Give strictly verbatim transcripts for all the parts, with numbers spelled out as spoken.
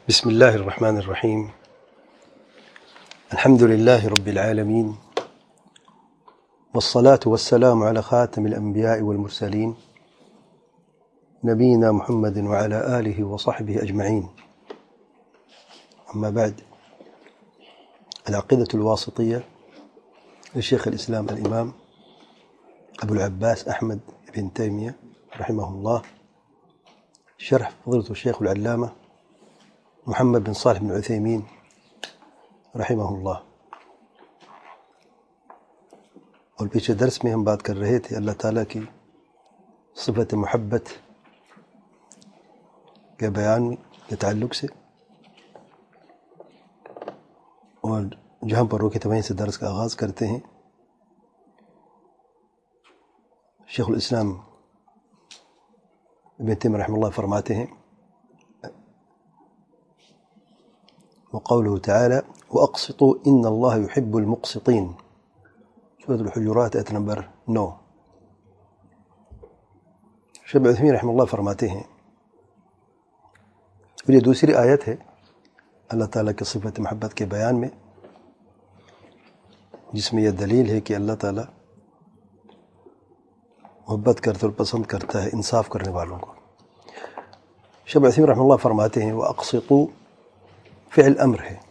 بسم الله الرحمن الرحيم. الحمد لله رب العالمين، والصلاة والسلام على خاتم الأنبياء والمرسلين نبينا محمد وعلى آله وصحبه أجمعين. أما بعد، العقيدة الواسطية لشيخ الإسلام الإمام أبو العباس أحمد بن تيمية رحمه الله، شرح فضيلة الشيخ العلامة محمد بن صالح بن عثيمين رحمہ اللہ. اور پیچھے درس میں ہم بات کر رہے تھے اللہ تعالیٰ کی صفت محبت کے بیان کے تعلق سے، اور جہاں پر روکے تھے وہیں سے درس کا آغاز کرتے ہیں. شیخ الاسلام ابن تیمیہ رحمہ اللہ فرماتے ہیں: وقوله تعالى وأقسطوا إن الله يحب المقسطين، سورة الحجرات آیت نمبر نو. شیخ عثیمین رحمہ اللہ فرماتے ہیں، اور یہ دوسری آیت ہے اللہ تعالیٰ کی صفت محبت کے بیان میں، جس میں یہ دلیل ہے کہ اللہ تعالیٰ محبت کرتا اور پسند کرتا ہے انصاف کرنے والوں کو. شیخ عثیمین رحمہ اللہ فرماتے ہیں وأقسطوا فعل امر ہے،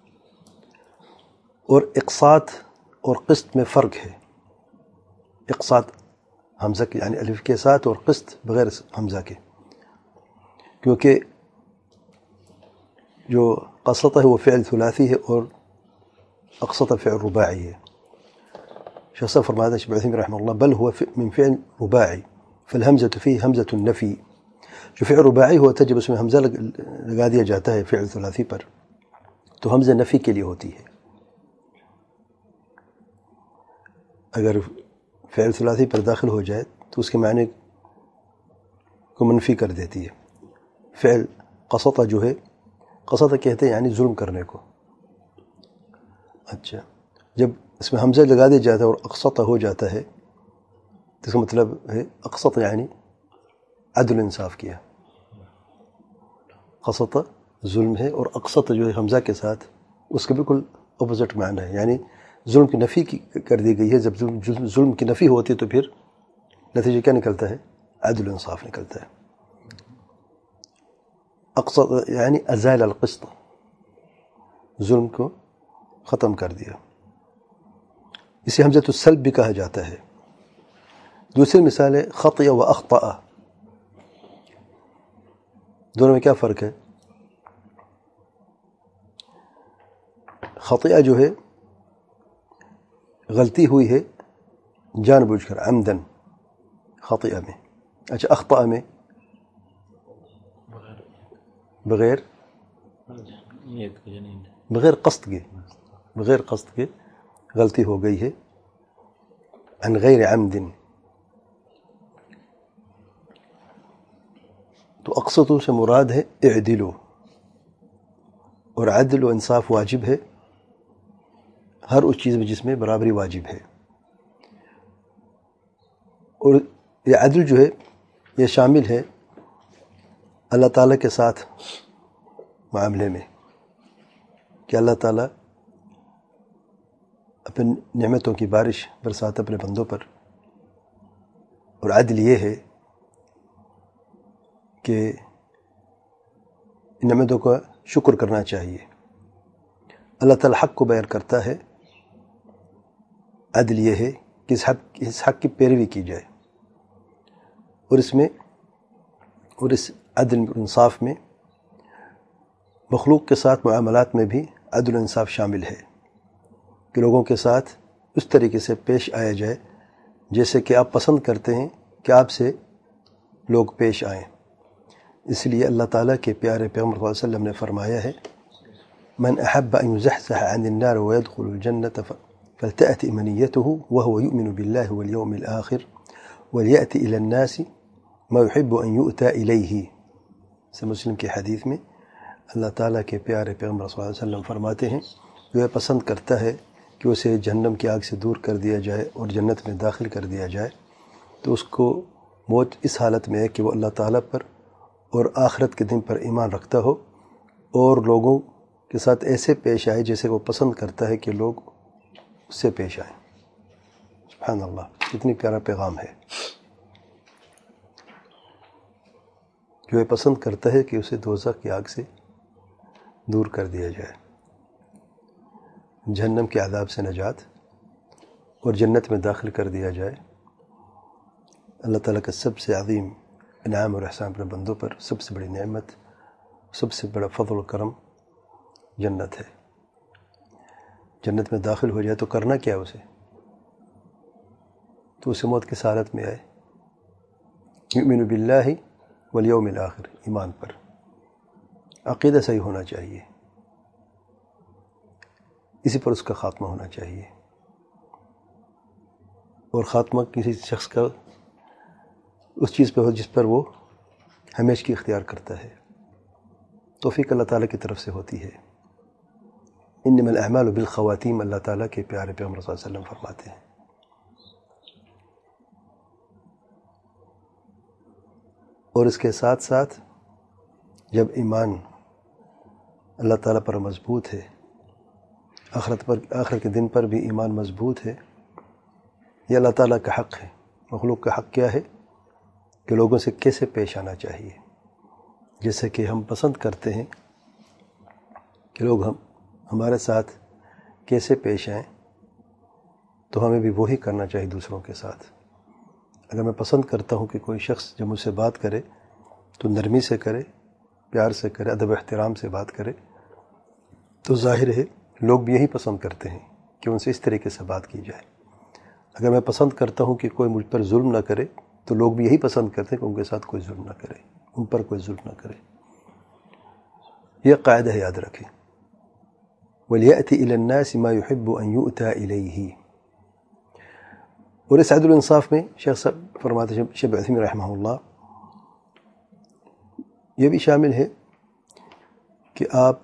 اور اقساط اور قسط میں فرق ہے. اقساط حمزہ کے یعنی الف کے ساتھ، اور قسط بغیر حمزہ کے، کیونکہ جو قسط ہے وہ فعل ثلاثی ہے اور اقسط فعل رباعی ہے. شیخ صاحب فرماتے ہیں شیخ عثیمین رحمہ اللہ بل هو من فعل رباعی فالحمزة فيه حمزة النفی. جو فعل رباعی ہوتا ہے جب اس میں حمزہ لگا دیا جاتا ہے فعل ثلاثی پر تو حمزہ نفی کے لیے ہوتی ہے. اگر فعل ثلاثی پر داخل ہو جائے تو اس کے معنی کو منفی کر دیتی ہے. فعل قسطہ جو ہے، قسطہ کہتے ہیں یعنی ظلم کرنے کو. اچھا، جب اس میں حمزہ لگا دیا جاتا ہے اور اقسطہ ہو جاتا ہے تو اس کا مطلب ہے اقسطہ یعنی عدل انصاف کیا. قسطہ ظلم ہے، اور اقسط جو ہے حمزہ کے ساتھ اس کا بالکل اپوزٹ معنی ہے، یعنی ظلم کی نفی کی کر دی گئی ہے. جب ظلم ظلم کی نفی ہوتی ہے تو پھر نتیجہ کیا نکلتا ہے؟ عدل انصاف نکلتا ہے. اقسط یعنی ازال القسط، ظلم کو ختم کر دیا. اسے حمزۃ السلب بھی کہا جاتا ہے. دوسری مثال ہے خطئ و اخطأ. دونوں میں کیا فرق ہے؟ خطیہ جو ہے غلطی ہوئی ہے جان بوجھ کر، عمدن، خطیہ میں. اچھا، اخطاء میں بغیر بغیر قصد کے بغیر قصد کے غلطی ہو گئی ہے، عن غیر عمد. تو اقسطوا سے مراد ہے اعدلوا، اور عدل و انصاف واجب ہے ہر اس چیز میں جس میں برابری واجب ہے. اور یہ عدل جو ہے یہ شامل ہے اللہ تعالیٰ کے ساتھ معاملے میں، کہ اللہ تعالیٰ اپنی نعمتوں کی بارش برساتا اپنے بندوں پر، اور عدل یہ ہے کہ ان نعمتوں کا شکر کرنا چاہیے. اللہ تعالیٰ حق کو بیان کرتا ہے، عدل یہ ہے کہ اس حق اس حق کی پیروی کی جائے. اور اس میں اور اس عدل انصاف میں مخلوق کے ساتھ معاملات میں بھی عدل انصاف شامل ہے، کہ لوگوں کے ساتھ اس طریقے سے پیش آیا جائے جیسے کہ آپ پسند کرتے ہیں کہ آپ سے لوگ پیش آئیں. اس لیے اللہ تعالیٰ کے پیارے پیغمبر صلی اللہ علیہ وسلم نے فرمایا ہے من احب ان يزحزح عن النار ويدخل الجنة فلتأتي منيته وهو يؤمن بالله واليوم الآخر وليأتي إلى الناس ما يحب أن يؤتى إليه. سے مسلم کی حدیث میں اللہ تعالیٰ کے پیارے پیغمبر صلی اللہ علیہ وسلم فرماتے ہیں جو یہ پسند کرتا ہے کہ اسے جہنم کی آگ سے دور کر دیا جائے اور جنت میں داخل کر دیا جائے، تو اس کو موت اس حالت میں ہے کہ وہ اللہ تعالیٰ پر اور آخرت کے دن پر ایمان رکھتا ہو اور لوگوں کے ساتھ ایسے پیش آئے جیسے وہ پسند کرتا ہے کہ لوگ اس سے پیش آئیں۔ سبحان اللہ، کتنی پیارا پیغام ہے۔ جو یہ پسند کرتا ہے کہ اسے دوزخ کی آگ سے دور کر دیا جائے، جہنم کے عذاب سے نجات اور جنت میں داخل کر دیا جائے۔ اللہ تعالیٰ کا سب سے عظیم انعام اور احسان اپنے بندوں پر، سب سے بڑی نعمت، سب سے بڑا فضل و کرم جنت ہے۔ جنت میں داخل ہو جائے تو کرنا کیا اسے؟ تو اسے موت کی حالت میں آئے یؤمن باللہ والیوم الآخر، ایمان پر، عقیدہ صحیح ہونا چاہیے، اسی پر اس کا خاتمہ ہونا چاہیے۔ اور خاتمہ کسی شخص کا اس چیز پہ ہو جس پر وہ ہمیشہ کی اختیار کرتا ہے، توفیق اللہ تعالیٰ کی طرف سے ہوتی ہے۔ انما الاعمال بالخواتیم، اللہ تعالیٰ کے پیارے پیغمبر صلی اللہ علیہ وسلم فرماتے ہیں۔ اور اس کے ساتھ ساتھ جب ایمان اللہ تعالیٰ پر مضبوط ہے، آخرت پر آخرت کے دن پر بھی ایمان مضبوط ہے، یہ اللہ تعالیٰ کا حق ہے۔ مخلوق کا حق کیا ہے؟ کہ لوگوں سے کیسے پیش آنا چاہیے۔ جیسے کہ ہم پسند کرتے ہیں کہ لوگ ہم ہمارے ساتھ کیسے پیش آئیں، تو ہمیں بھی وہی کرنا چاہیے دوسروں کے ساتھ۔ اگر میں پسند کرتا ہوں کہ کوئی شخص جب مجھ سے بات کرے تو نرمی سے کرے، پیار سے کرے، ادب و احترام سے بات کرے، تو ظاہر ہے لوگ بھی یہی پسند کرتے ہیں کہ ان سے اس طریقے سے بات کی جائے۔ اگر میں پسند کرتا ہوں کہ کوئی مجھ پر ظلم نہ کرے، تو لوگ بھی یہی پسند کرتے ہیں کہ ان کے ساتھ کوئی ظلم نہ کرے، ان پر کوئی ظلم نہ کرے۔ یہ قاعدہ ہے، یاد رکھیں۔ وَلْيَأْتِ إِلَى النَّاسِ مَا يُحِبُّ أَن يُؤْتَى إِلَيْهِ۔ اور اس عدل الانصاف میں شیخ صاحب فرماتے ہیں، شیخ عثیمین رحمہ اللہ، یہ بھی شامل ہے کہ آپ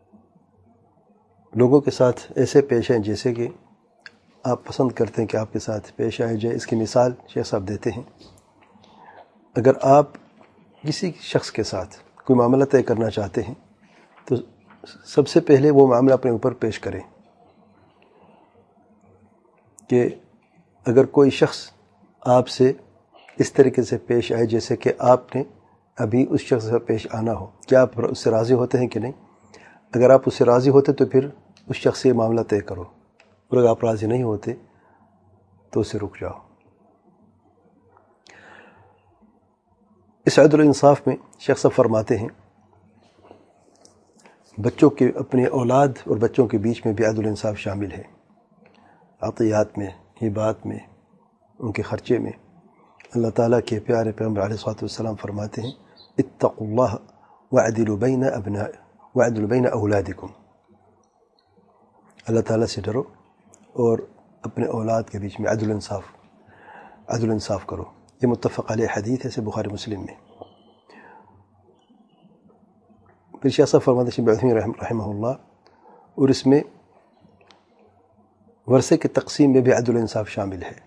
لوگوں کے ساتھ ایسے پیش آئیں جیسے کہ آپ پسند کرتے ہیں کہ آپ کے ساتھ پیش آئے جائے۔ اس کی مثال شیخ صاحب دیتے ہیں، اگر آپ کسی شخص کے ساتھ کوئی معاملہ طے کرنا چاہتے ہیں تو سب سے پہلے وہ معاملہ اپنے اوپر پیش کریں کہ اگر کوئی شخص آپ سے اس طریقے سے پیش آئے جیسے کہ آپ نے ابھی اس شخص سے پیش آنا ہو، کیا آپ اس سے راضی ہوتے ہیں کہ نہیں؟ اگر آپ اس سے راضی ہوتے تو پھر اس شخص سے معاملہ طے کرو، اور اگر آپ راضی نہیں ہوتے تو اسے رک جاؤ۔ اس عدل انصاف میں شیخ صاحب فرماتے ہیں، بچوں کے اپنے اولاد اور بچوں کے بیچ میں بھی عدل انصاف شامل ہے، عطیات میں، ہبات میں، ان کے خرچے میں۔ اللہ تعالیٰ کے پیارے پیغمبر علیہ الصلوۃ والسلام فرماتے ہیں، اتقوا اللہ وعدلوا بین ابناء وعدلوا بین اولادکم۔ اللہ تعالیٰ سے ڈرو اور اپنے اولاد کے بیچ میں عدل انصاف عدل انصاف کرو۔ یہ متفق علیہ حدیث ہے، سے بخاری مسلم میں۔ پھر شیخ صاحب فرماتے ہیں، شیخ عثیمین رحمہ اللہ، اور اس میں ورثے کی تقسیم میں بھی عدل انصاف شامل ہے۔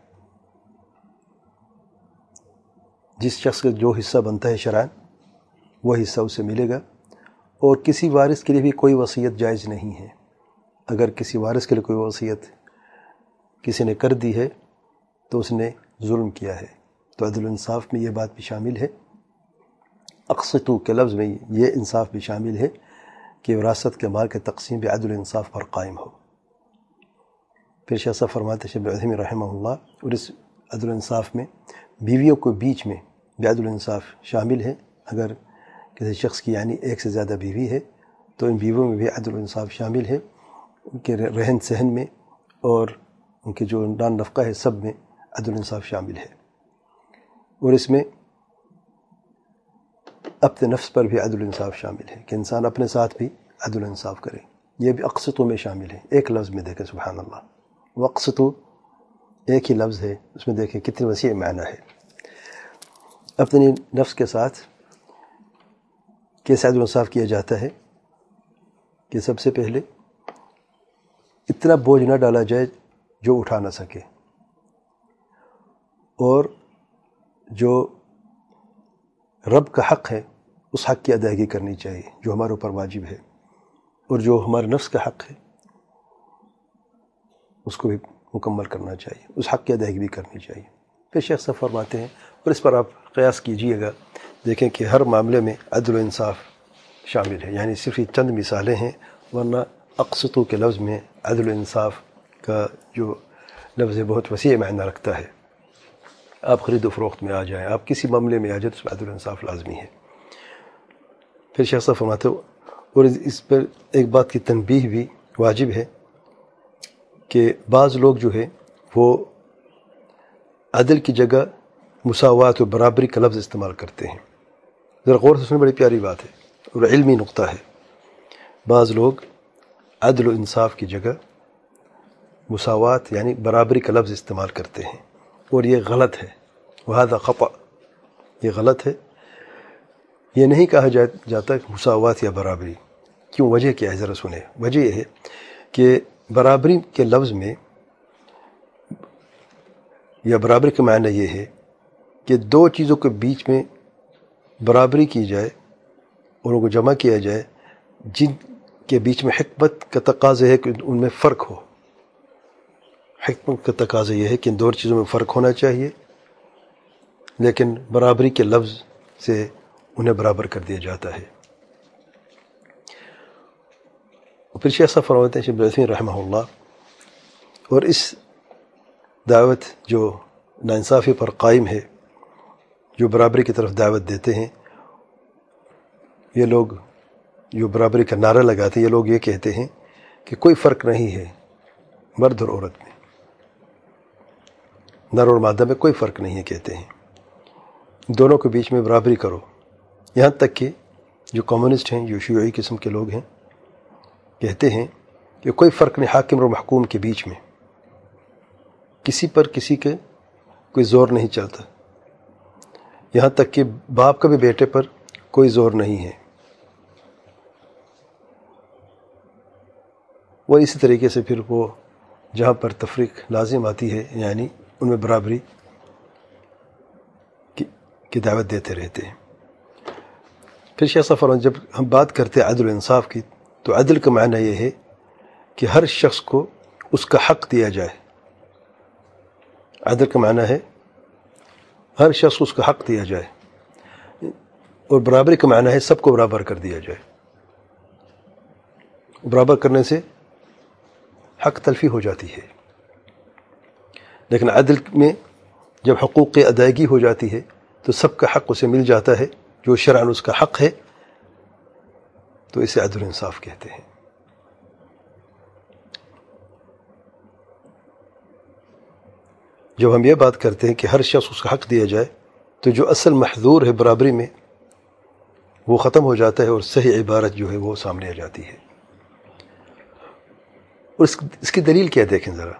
جس شخص کا جو حصہ بنتا ہے شرعاً، وہ حصہ اسے ملے گا، اور کسی وارث کے لیے بھی کوئی وصیت جائز نہیں ہے۔ اگر کسی وارث کے لیے کوئی وصیت کسی نے کر دی ہے تو اس نے ظلم کیا ہے۔ تو عدل انصاف میں یہ بات بھی شامل ہے، اقسطوا کے لفظ میں یہ انصاف بھی شامل ہے کہ وراثت کے مال کے تقسیم بھی عدل انصاف پر قائم ہو۔ پھر شیخ صاحب فرماتے ہیں، شیخ عثیمین رحمہ اللہ، اور اس عدل انصاف میں بیویوں کے بیچ میں بھی عدل انصاف شامل ہے۔ اگر کسی شخص کی یعنی ایک سے زیادہ بیوی ہے تو ان بیویوں میں بھی عدل انصاف شامل ہے، ان کے رہن سہن میں اور ان کے جو نان نفقہ ہے سب میں عدل انصاف شامل ہے۔ اور اس میں اپنے نفس پر بھی عدل انصاف شامل ہے کہ انسان اپنے ساتھ بھی عدل انصاف کرے، یہ بھی اقسطوا میں شامل ہے۔ ایک لفظ میں دیکھیں، سبحان اللہ، واقسطوا ایک ہی لفظ ہے، اس میں دیکھیں کتنی وسیع معنی ہے۔ اپنے نفس کے ساتھ کیسے عدل انصاف کیا جاتا ہے کہ سب سے پہلے اتنا بوجھ نہ ڈالا جائے جو اٹھا نہ سکے، اور جو رب کا حق ہے اس حق کی ادائیگی کرنی چاہیے جو ہمارے اوپر واجب ہے۔ اور جو ہمارے نفس کا حق ہے اس کو بھی مکمل کرنا چاہیے، اس حق کی ادائیگی بھی کرنی چاہیے۔ پھر شیخ صاحب فرماتے ہیں، اور اس پر آپ قیاس کیجئے گا، دیکھیں کہ ہر معاملے میں عدل و انصاف شامل ہے، یعنی صرف یہ چند مثالیں ہیں، ورنہ اقسطو کے لفظ میں عدل و انصاف کا جو لفظ ہے بہت وسیع معنی رکھتا ہے۔ آپ خرید و فروخت میں آ جائیں، آپ کسی معاملے میں آ جائیں تو اس میں عدل و انصاف لازمی ہے۔ پھر شیخ صاحب فرماتے ہیں، اور اس پر ایک بات کی تنبیہ بھی واجب ہے کہ بعض لوگ جو ہے وہ عدل کی جگہ مساوات و برابری کا لفظ استعمال کرتے ہیں۔ ذرا غور سے سنیں، بڑی پیاری بات ہے اور علمی نقطہ ہے۔ بعض لوگ عدل و انصاف کی جگہ مساوات یعنی برابری کا لفظ استعمال کرتے ہیں، اور یہ غلط ہے، وہذا خطأ، یہ غلط ہے۔ یہ نہیں کہا جاتا کہ مساوات یا برابری، کیوں؟ وجہ کیا ہے؟ ذرا سنیں۔ وجہ یہ ہے کہ برابری کے لفظ میں یا برابری کا معنی یہ ہے کہ دو چیزوں کے بیچ میں برابری کی جائے اور ان کو جمع کیا جائے جن کے بیچ میں حکمت کا تقاضا ہے کہ ان میں فرق ہو۔ حکمت کا تقاضا یہ ہے کہ ان دو چیزوں میں فرق ہونا چاہیے، لیکن برابری کے لفظ سے انہیں برابر کر دیا جاتا ہے۔ پھر شیخ صاحب فرماتے ہیں، شیخ ابن عثیمین رحمہ اللہ، اور اس دعوت جو ناانصافی پر قائم ہے، جو برابری کی طرف دعوت دیتے ہیں، یہ لوگ جو برابری کا نعرہ لگاتے ہیں، یہ لوگ یہ کہتے ہیں کہ کوئی فرق نہیں ہے مرد اور عورت میں، نر اور مادہ میں کوئی فرق نہیں ہے، کہتے ہیں دونوں کے بیچ میں برابری کرو۔ یہاں تک کہ جو کمیونسٹ ہیں، جو شیوعی قسم کے لوگ ہیں، کہتے ہیں کہ کوئی فرق نہیں حاکم اور محکوم کے بیچ میں، کسی پر کسی کے کوئی زور نہیں چلتا، یہاں تک کہ باپ کا بھی بیٹے پر کوئی زور نہیں ہے۔ وہ اسی طریقے سے پھر وہ جہاں پر تفریق لازم آتی ہے، یعنی ان میں برابری کی دعوت دیتے رہتے ہیں۔ پھر شیخ صاحب فرماتے ہیں، جب ہم بات کرتے ہیں عدل و انصاف کی، تو عدل کا معنی یہ ہے کہ ہر شخص کو اس کا حق دیا جائے۔ عدل کا معنی ہے ہر شخص کو اس کا حق دیا جائے، اور برابری کا معنی ہے سب کو برابر کر دیا جائے۔ برابر کرنے سے حق تلفی ہو جاتی ہے، لیکن عدل میں جب حقوق کی ادائیگی ہو جاتی ہے تو سب کا حق اسے مل جاتا ہے، جو شرعاً اس کا حق ہے، تو اسے عدل و انصاف کہتے ہیں۔ جب ہم یہ بات کرتے ہیں کہ ہر شخص اس کا حق دیا جائے، تو جو اصل محظور ہے برابری میں وہ ختم ہو جاتا ہے، اور صحیح عبارت جو ہے وہ سامنے آ جاتی ہے۔ اور اس کی دلیل کیا دیکھیں ذرا،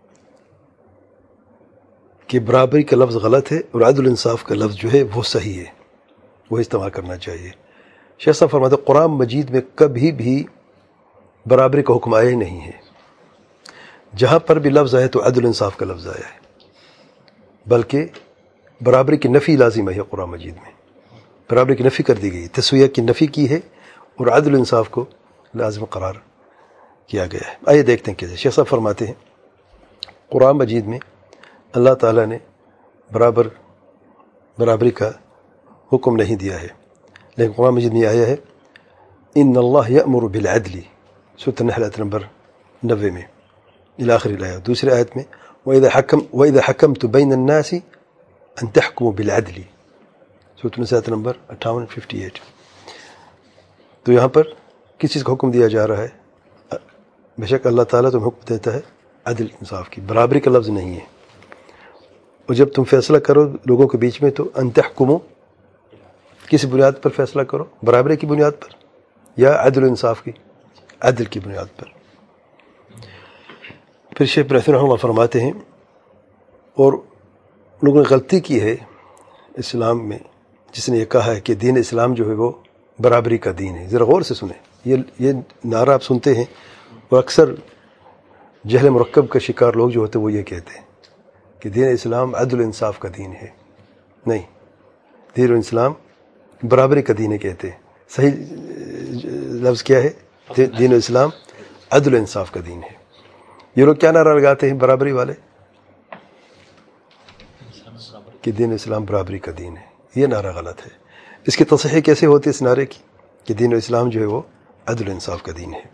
کہ برابری کا لفظ غلط ہے اور عدل انصاف کا لفظ جو ہے وہ صحیح ہے، وہ استعمال کرنا چاہیے۔ شیخ صاحب فرماتے ہیں، قرآن مجید میں کبھی بھی برابری کا حکم آیا ہی نہیں ہے۔ جہاں پر بھی لفظ آیا تو عدل انصاف کا لفظ آیا ہے، بلکہ برابری کی نفی لازم ہے قرآن مجید میں، برابری کی نفی کر دی گئی، تسویہ کی نفی کی ہے، اور عدل انصاف کو لازم قرار کیا گیا ہے۔ آئیے دیکھتے ہیں کیسے۔ شیخ صاحب فرماتے ہیں، قرآن مجید میں اللہ تعالیٰ نے برابر برابری کا حکم نہیں دیا ہے، لیکن قرآن مجید میں آیا ہے، ان اللہ یأمر بالعدل، سورۃ النحل آیت نمبر نوے میں الی آخر الآیہ۔ دوسری آیت میں وَإِذَا حَكَمْ وَإِذَا حَكَمْتُ بَيْنَ النَّاسِ أَن تَحْكُمُوا بِالْعَدْلِ، سورۃ النساء آیت نمبر اٹھاون ففٹی ایٹ۔ تو یہاں پر کس چیز کا حکم دیا جا رہا ہے؟ بے شک اللہ تعالیٰ تمہیں حکم دیتا ہے عدل انصاف کی، برابری کا لفظ نہیں ہے۔ اور جب تم فیصلہ کرو لوگوں کے بیچ میں تو ان تحکموا، کس بنیاد پر فیصلہ کرو؟ برابری کی بنیاد پر یا عدل انصاف کی؟ عدل کی بنیاد پر۔ پھر شیخ ابن عثیمین رحمہ اللہ فرماتے ہیں، اور لوگوں نے غلطی کی ہے اسلام میں جس نے یہ کہا ہے کہ دین اسلام جو ہے وہ برابری کا دین ہے۔ ذرا غور سے سنیں، یہ یہ نعرہ آپ سنتے ہیں، اور اکثر جہل مرکب کا شکار لوگ جو ہوتے ہیں وہ یہ کہتے ہیں کہ دین اسلام عدل انصاف کا دین ہے۔ نہیں، دین اسلام برابری کا دین ہے کہتے ہیں۔ صحیح لفظ کیا ہے؟ دین اسلام عدل و انصاف کا دین ہے. یہ لوگ کیا نعرہ لگاتے ہیں برابری والے کہ دین اسلام برابری کا دین ہے. یہ نعرہ غلط ہے. اس کی تصحیح کیسے ہوتی ہے اس نعرے کی کہ دین اسلام جو ہے وہ عدل و انصاف کا دین ہے.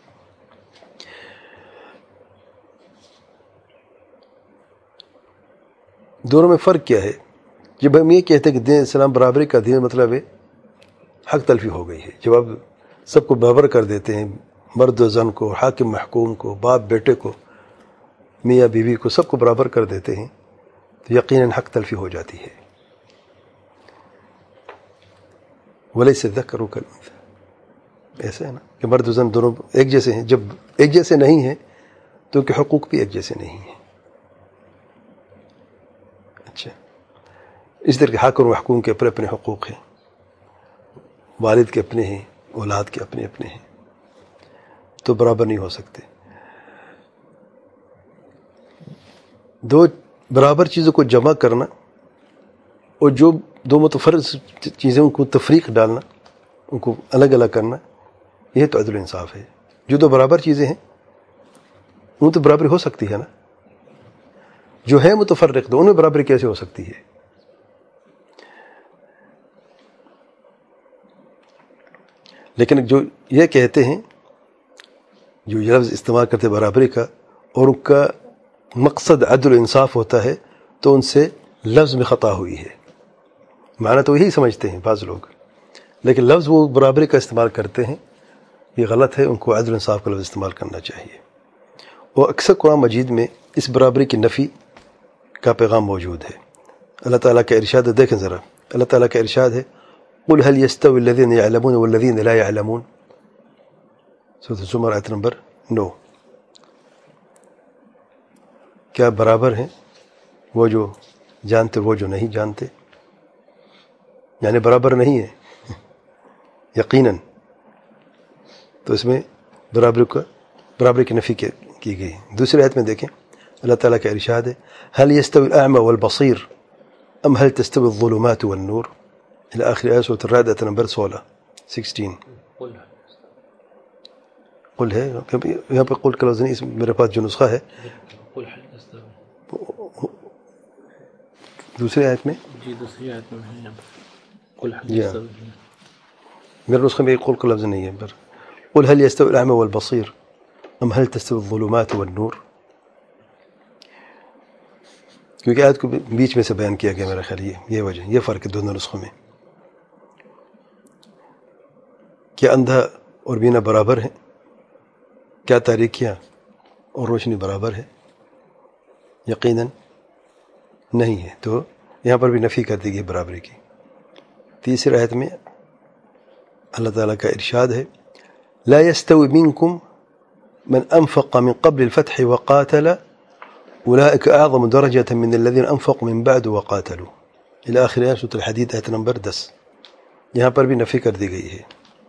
دونوں میں فرق کیا ہے؟ جب ہم یہ کہتے ہیں کہ دین اسلام برابری کا دین مطلب ہے حق تلفی ہو گئی ہے. جب آپ سب کو برابر کر دیتے ہیں، مرد و زن کو، حاکم محکوم کو، باپ بیٹے کو، میاں بیوی کو، سب کو برابر کر دیتے ہیں تو یقیناً حق تلفی ہو جاتی ہے. ولیس الذکر کالانثی، ایسا ہے نا کہ مرد و زن دونوں ایک جیسے ہیں. جب ایک جیسے نہیں ہیں تو ان کے حقوق بھی ایک جیسے نہیں ہیں. اچھا، اس طرح کے حاکم و محکوم کے اپنے اپنے حقوق ہیں، والد کے اپنے ہیں، اولاد کے اپنے اپنے ہیں، تو برابر نہیں ہو سکتے. دو برابر چیزوں کو جمع کرنا اور جو دو متفرق چیزوں کو تفریق ڈالنا، ان کو الگ الگ کرنا، یہ تو عدل و انصاف ہے. جو دو برابر چیزیں ہیں ان تو برابری ہو سکتی ہے نا. جو ہے متفرق دونوں میں برابری کیسے ہو سکتی ہے؟ لیکن جو یہ کہتے ہیں، جو یہ لفظ استعمال کرتے برابری کا اور ان کا مقصد عدل و انصاف ہوتا ہے، تو ان سے لفظ میں خطا ہوئی ہے. معنی تو یہی سمجھتے ہیں بعض لوگ، لیکن لفظ وہ برابری کا استعمال کرتے ہیں، یہ غلط ہے. ان کو عدل و انصاف کا لفظ استعمال کرنا چاہیے. اور اکثر قرآن مجید میں اس برابری کی نفی کا پیغام موجود ہے. اللہ تعالیٰ کا ارشاد ہے، دیکھیں ذرا، اللہ تعالیٰ کا ارشاد ہے قل هل يستوي الذين يعلمون والذين لا يعلمون، سورۃ الزمر آیت نمبر نو. کیا برابر ہیں وہ جو جانتے وہ جو نہیں جانتے؟ یعنی برابر نہیں ہے یقیناً. تو اس میں برابری کا برابری کی نفی کی گئی. دوسری آیت میں دیکھیں اللہ تعالیٰ کا ارشاد ہے هل يستوي الأعمى والبصير ام هل تستوي الظلمات والنور، الى آخر آیت سورۃ الرعد آیت نمبر سولہ سکسٹین. قل ہے یہاں پہ قل کا لفظ نہیں، اس میرے پاس جو نسخہ ہے دوسری آیت میں، جی دوسری آیت میں ہے قل هل جی يستوي، میرے نسخے میں قل کا لفظ نہیں ہے. پر قل هل يستوي الأعمى والبصير ام هل تستوي الظلمات والنور، کیونکہ آیت کو بیچ میں سے بیان کیا گیا. میرا خیال یہ یہ وجہ، یہ فرق ہے دونوں نسخوں میں. کیا اندھا اور بینا برابر ہیں؟ کیا تاریکیاں اور روشنی برابر ہے؟ یقیناً نہیں ہے. تو یہاں پر بھی نفی کر دی گئی برابری کی. تیسری آیت میں اللہ تعالیٰ کا ارشاد ہے لا يستوي منكم من انفق من قبل الفتح وقاتل اولئك اعظم درجة من الذين انفقوا من بعد وقاتلوا، الى آخر آیت سورۃ الحدید آیت نمبر دس. یہاں پر بھی نفی کر دی گئی ہے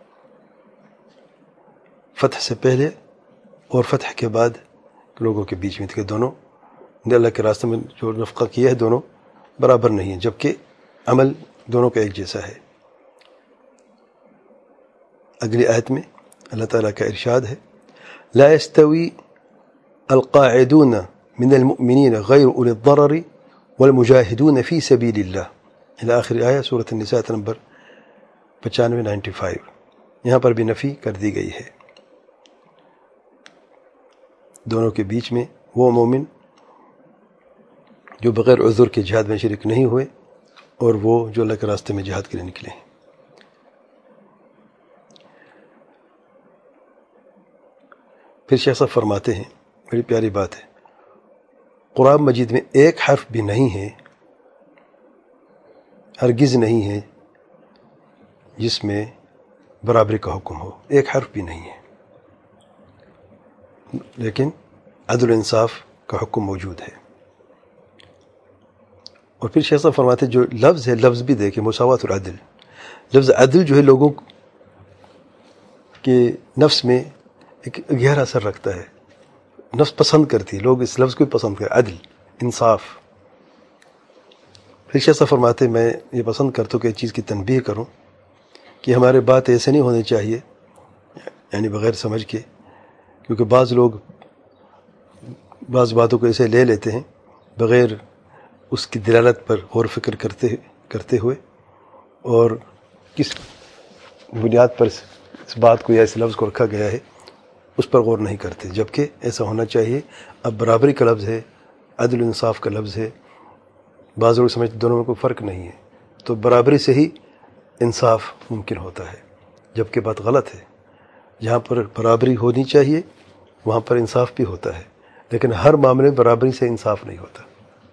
فتح سے پہلے اور فتح کے بعد لوگوں کے بیچ میں، کہ دونوں نے اللہ کے راستے میں جو نفقہ کیا ہے دونوں برابر نہیں ہیں، جبکہ عمل دونوں کا ایک جیسا ہے. اگلی آیت میں اللہ تعالیٰ کا ارشاد ہے لا يستوي القاعدون من المؤمنين غير أولي الضرر والمجاهدون في سبيل الله، الى آخر آیہ سورۃ النساء نمبر پچانوے نائنٹی فائیو. یہاں پر بھی نفی کر دی گئی ہے. دونوں کے بیچ میں وہ مومن جو بغیر عذر کے جہاد میں شریک نہیں ہوئے اور وہ جو اللہ کے راستے میں جہاد کے لیے نکلے ہیں. پھر شیخ صاحب فرماتے ہیں، بڑی پیاری بات ہے، قرآن مجید میں ایک حرف بھی نہیں ہے، ہرگز نہیں ہے جس میں برابری کا حکم ہو. ایک حرف بھی نہیں ہے، لیکن عدل و انصاف کا حکم موجود ہے. اور پھر شیخ صاحب فرماتے جو لفظ ہے، لفظ بھی دیکھیں، مساوات العدل. لفظ عدل جو ہے لوگوں کے نفس میں ایک گہرا اثر رکھتا ہے، نفس پسند کرتی ہے، لوگ اس لفظ کو پسند کرتے، عدل، انصاف. پھر شیخ صاحب فرماتے میں یہ پسند کرتا ہوں کہ اس چیز کی تنبیہ کروں کہ ہمارے بات ایسے نہیں ہونی چاہیے یعنی بغیر سمجھ کے، کیونکہ بعض لوگ بعض باتوں کو ایسے لے لیتے ہیں بغیر اس کی دلالت پر غور فکر کرتے کرتے ہوئے، اور کس بنیاد پر اس بات کو یا اس لفظ کو رکھا گیا ہے اس پر غور نہیں کرتے، جبکہ ایسا ہونا چاہیے۔ اب برابری کا لفظ ہے، عدل و انصاف کا لفظ ہے، بعض لوگ سمجھتے دونوں میں کوئی فرق نہیں ہے، تو برابری سے ہی انصاف ممکن ہوتا ہے، جبکہ بات غلط ہے۔ جہاں پر برابری ہونی چاہیے وہاں پر انصاف بھی ہوتا ہے، لیکن ہر معاملے میں برابری سے انصاف نہیں ہوتا۔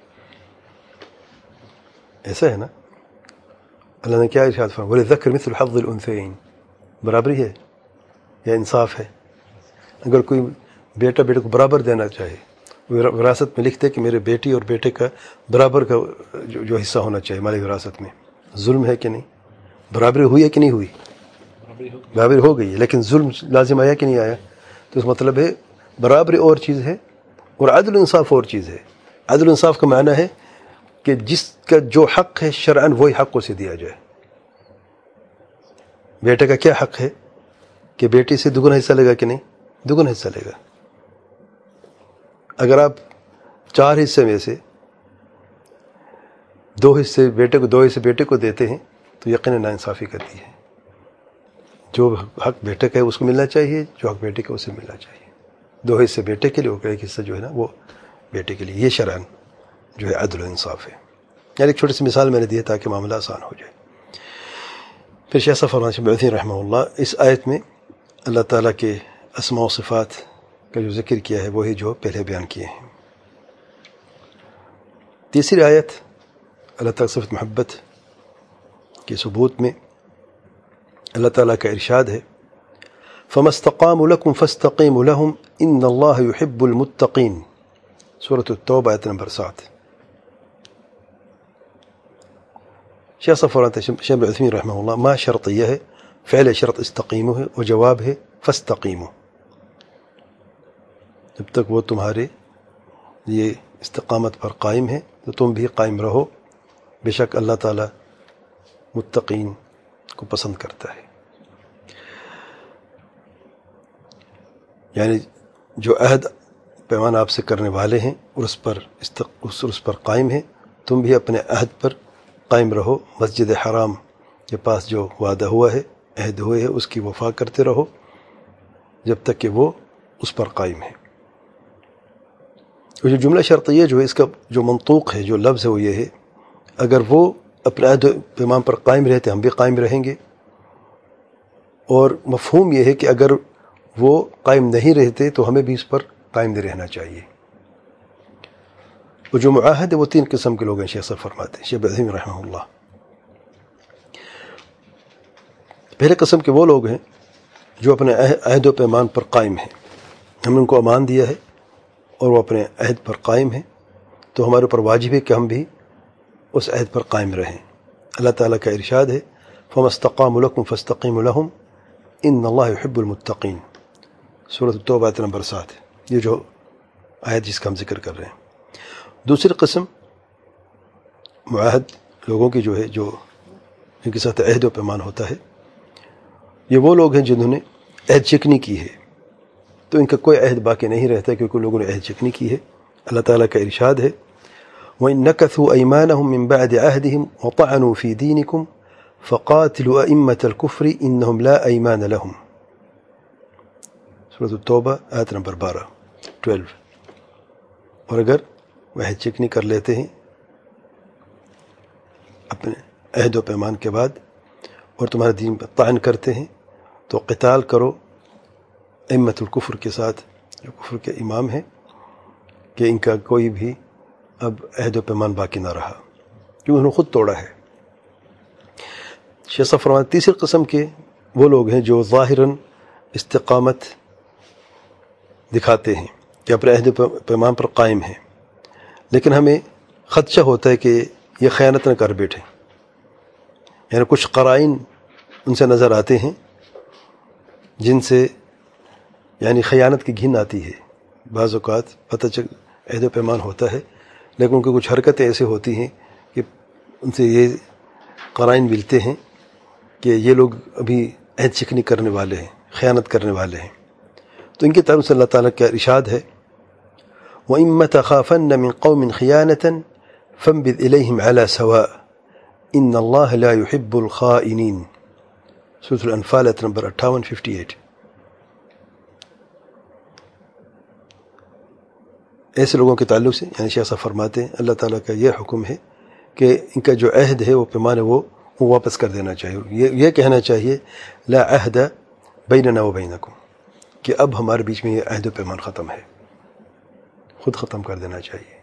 ایسا ہے نا، اللہ نے کیا ارشاد فرمایا، وَلِلذَّكَرِ مِثْلُ حَظِّ الْأُنثَيَيْنِ، برابری ہے یا انصاف ہے؟ اگر کوئی بیٹا بیٹے کو برابر دینا چاہے، وراثت میں لکھتے کہ میرے بیٹی اور بیٹے کا برابر کا جو, جو حصہ ہونا چاہیے مالی وراثت میں، ظلم ہے کہ نہیں؟ برابری ہوئی ہے کہ نہیں ہوئی؟ برابری ہو گئی ہے، لیکن ظلم لازم آیا کہ نہیں آیا؟ تو اس مطلب ہے برابری اور چیز ہے اور عدل انصاف اور چیز ہے۔ عدل انصاف کا معنی ہے کہ جس کا جو حق ہے شرعاً وہی حق اسے دیا جائے۔ بیٹے کا کیا حق ہے کہ بیٹی سے دگنا حصہ لے گا کہ نہیں؟ دگنا حصہ لے گا۔ اگر آپ چار حصے میں سے دو حصے بیٹے کو دو حصے بیٹے کو دیتے ہیں تو یقیناً ناانصافی کرتی ہے۔ جو حق بیٹے کا ہے اس کو ملنا چاہیے، جو حق بیٹے کا اسے ملنا چاہیے۔ دو حصے بیٹے کے لیے اور ایک حصہ جو ہے نا وہ بیٹے کے لیے، یہ شرعاً جو ہے عدل و انصاف ہے۔ یعنی ایک چھوٹی سی مثال میں نے دی ہے تاکہ معاملہ آسان ہو جائے۔ پھر شیخ صفوان ابن رحمہ اللہ اس آیت میں اللہ تعالیٰ کے اسماء و صفات کا جو ذکر کیا ہے وہی جو پہلے بیان کیے ہیں۔ تیسری آیت اللہ تعالیٰ صفت محبت کے ثبوت میں اللہ تعالیٰ کا ارشاد ہے، فَمَا اسْتَقَامُوا لَكُمْ فَاسْتَقِيمُوا لَهُمْ إِنَّ اللَّهَ يُحِبُّ الْمُتَّقِينَ، سورۃ التوبہ آیت نمبر سات۔ شیخ صفوان شیخ ابن عثیمین رحمہ اللہ، ما شرطیہ ہے، فعل شرط استقیمو ہے، اور جواب ہے فاستقیمو، جب تک وہ تمہارے یہ استقامت پر قائم ہے تو تم بھی قائم رہو، بے شک اللہ تعالیٰ متقین کو پسند کرتا ہے۔ یعنی جو عہد پیمان آپ سے کرنے والے ہیں اور اس پر استق... اس پر قائم ہیں، تم بھی اپنے عہد پر قائم رہو۔ مسجد حرام کے پاس جو وعدہ ہوا ہے، عہد ہوئے ہے، اس کی وفا کرتے رہو جب تک کہ وہ اس پر قائم ہے۔ اور جو جملہ شرطیہ جو ہے اس کا جو منطوق ہے، جو لفظ ہے وہ یہ ہے، اگر وہ اپنے عہد پیمان پر قائم رہتے ہم بھی قائم رہیں گے، اور مفہوم یہ ہے کہ اگر وہ قائم نہیں رہتے تو ہمیں بھی اس پر قائم نہیں رہنا چاہیے۔ اور جو معاہد ہے وہ تین قسم کے لوگ ہیں، شیخ صاحب فرماتے ہیں، شیخ عظیم رحمہ اللہ۔ پہلے قسم کے وہ لوگ ہیں جو اپنے عہد و پیمان پر قائم ہیں، ہم نے ان کو امان دیا ہے اور وہ اپنے عہد پر قائم ہیں، تو ہمارے اوپر واجب ہے کہ ہم بھی اس عہد پر قائم رہیں۔ اللہ تعالیٰ کا ارشاد ہے، فَمَا اسْتَقَامُوا لَكُمْ فَاسْتَقِيمُوا لَهُمْ إِنَّ اللَّهَ يُحِبُّ الْمُتَّقِينَ، سورۃ التوبہ آیت نمبر سات، یہ جو آیت جس کا ہم ذکر کر رہے ہیں۔ دوسری قسم معاہد لوگوں کی جو ہے، جو ان کے ساتھ عہد و پیمان ہوتا ہے، یہ وہ لوگ ہیں جنہوں نے عہد چکنی کی ہے، تو ان کا کوئی عہد باقی نہیں رہتا کیونکہ لوگوں نے عہد چکنی کی ہے۔ اللہ تعالیٰ کا ارشاد ہے، وَإِن نَكَثُوا أَيْمَانَهُم مِّن بَعْدِ عَهْدِهِمْ وَطَعَنُوا فِي دِينِكُمْ فَقَاتِلُوا أَئِمَّةَ الْكُفْرِ إِنَّهُمْ لَا أَيْمَانَ لَهُمْ، سورۃ التوبہ آیت نمبر بارہ، بارہ۔ اور اگر وہ عہد چکنی کر لیتے ہیں اپنے عہد و پیمان کے بعد اور تمہارے دین پر طعن کرتے ہیں تو قتال کرو ائمۃ الکفر کے ساتھ، جو کفر کے امام ہیں، کہ ان کا کوئی بھی اب عہد و پیمان باقی نہ رہا کیونکہ انہوں نے خود توڑا ہے۔ شیخ صاحب فرماتے ہیں تیسری قسم کے وہ لوگ ہیں جو ظاہراً استقامت دکھاتے ہیں کہ اپنے عہد و پیمان پر قائم ہیں، لیکن ہمیں خدشہ ہوتا ہے کہ یہ خیانت نہ کر بیٹھے، یعنی کچھ قرائن ان سے نظر آتے ہیں جن سے یعنی خیانت کی گھن آتی ہے۔ بعض اوقات پتہ چل عہد و پیمان ہوتا ہے لیکن ان کی کچھ حرکتیں ایسے ہوتی ہیں کہ ان سے یہ قرائن ملتے ہیں کہ یہ لوگ ابھی عہد چکنی کرنے والے ہیں، خیانت کرنے والے ہیں. تو ان کی طرف سے اللہ تعالیٰ کا ارشاد ہے وَإِمَّا تَخَافَنَّ مِنْ قَوْمٍ خِيَانَةً فَانبِذْ إِلَيْهِمْ عَلَى سَوَاءٍ إِنَّ اللَّهَ لَا يُحِبُّ الْخَائِنِينَ. سورۃ الانفال آیت نمبر اٹھاون ففٹی ایٹ. ایسے لوگوں کے تعلق سے یعنی شیخ صاحب فرماتے ہیں اللہ تعالیٰ کا یہ حکم ہے کہ ان کا جو عہد ہے وہ پیمان ہے وہ وہ واپس کر دینا چاہیے. یہ یہ کہنا چاہیے لا عہد بیننا و بینکم کہ اب ہمارے بیچ میں یہ عہد و پیمان ختم ہے، خود ختم کر دینا چاہیے.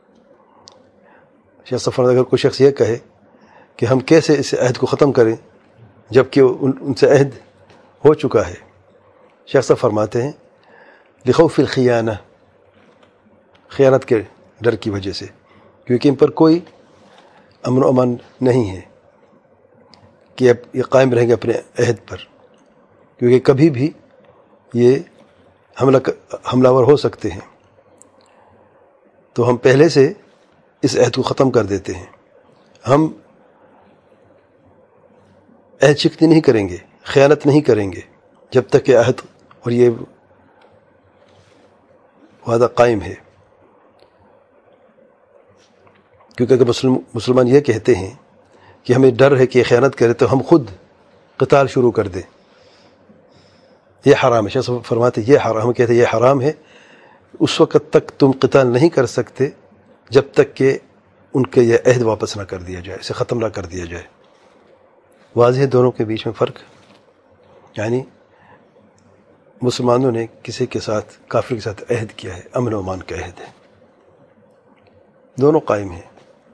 شیخ صاحب فرماتے اگر کوئی شخص یہ کہے کہ ہم کیسے اس عہد کو ختم کریں جب کہ ان ان سے عہد ہو چکا ہے، شیخ صاحب فرماتے ہیں لخوف الخیانہ، خیانت کے ڈر کی وجہ سے، کیونکہ ان پر کوئی امن و امان نہیں ہے کہ اب یہ قائم رہیں گے اپنے عہد پر، کیونکہ کبھی بھی یہ حملہ حملہ ور ہو سکتے ہیں. تو ہم پہلے سے اس عہد کو ختم کر دیتے ہیں. ہم عہد شکنی نہیں کریں گے، خیانت نہیں کریں گے جب تک کہ عہد اور یہ وعدہ قائم ہے. کیونکہ اگر مسلم مسلمان یہ کہتے ہیں کہ ہمیں ڈر ہے کہ یہ خیانت کرے تو ہم خود قتال شروع کر دیں، یہ حرام ہے. شیخ صاحب فرماتے یہ حرام، ہم کہتے ہیں یہ حرام ہے. اس وقت تک تم قتال نہیں کر سکتے جب تک کہ ان کے یہ عہد واپس نہ کر دیا جائے، اسے ختم نہ کر دیا جائے. واضح ہے دونوں کے بیچ میں فرق، یعنی مسلمانوں نے کسی کے ساتھ کافر کے ساتھ عہد کیا ہے، امن و امان کا عہد ہے، دونوں قائم ہیں.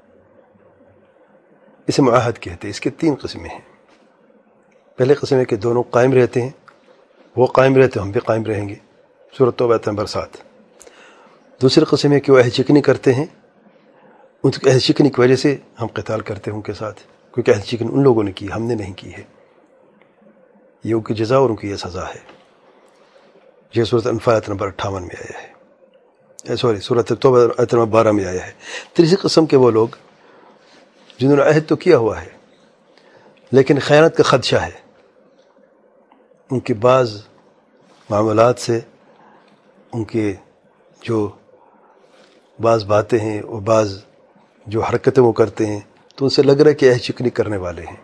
اسے معاہد کہتے ہیں. اس کے تین قسمیں ہیں. پہلے قسم ہے کہ دونوں قائم رہتے ہیں، وہ قائم رہتے ہم بھی قائم رہیں گے، سورۃ توبہ آیت نمبر سات. دوسری قسم ہے کہ وہ عہد شکنی کرتے ہیں، ان کی عہد شکنی کی وجہ سے ہم قتال کرتے ہیں ان کے ساتھ، کیونکہ عہد شکنی ان لوگوں نے کی، ہم نے نہیں کی ہے. یہ ان کی جزا اور ان کی یہ سزا ہے. یہ سورۃ انفال آیت نمبر اٹھاون میں آیا ہے، سوری سورۃ توبہ آیت نمبر بارہ میں آیا ہے. تیسری قسم کے وہ لوگ جنہوں نے عہد تو کیا ہوا ہے لیکن خیانت کا خدشہ ہے، ان کے بعض معاملات سے، ان کے جو بعض باتیں ہیں اور بعض جو حرکتیں وہ کرتے ہیں تو ان سے لگ رہا ہے کہ عہد شکنی کرنے والے ہیں.